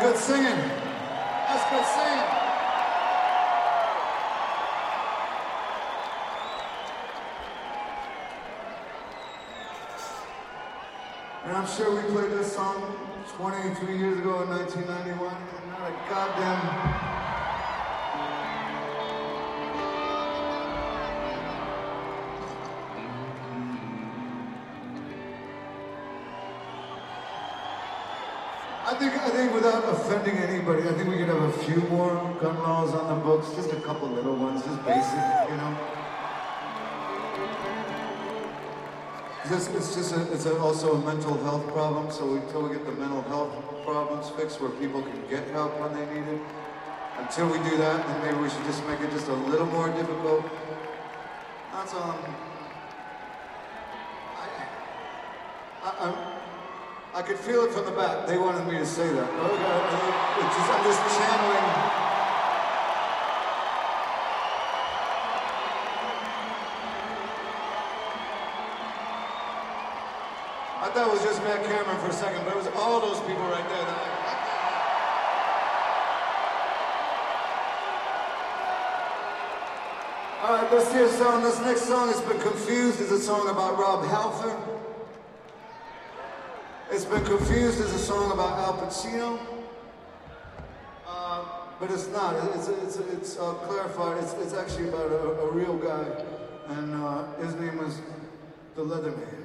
good singing. That's good singing. And I'm sure we played this song 23 years ago in 1991, and not a goddamn... I think without offending anybody, I think we could have a few more gun laws on the books, just a couple little ones, just basic, you know? It's also a mental health problem, so until we get the mental health problems fixed where people can get help when they need it, until we do that, then maybe we should just make it just a little more difficult. That's I could feel it from the back. They wanted me to say that. I'm just channeling. I thought it was just Matt Cameron for a second, but it was all those people right there. All right, let's hear a song. This next song has been confused as a song about Rob Halford. It's been confused as a song about Al Pacino, but it's not. It's clarified. It's actually about a real guy, and his name was the Leatherman.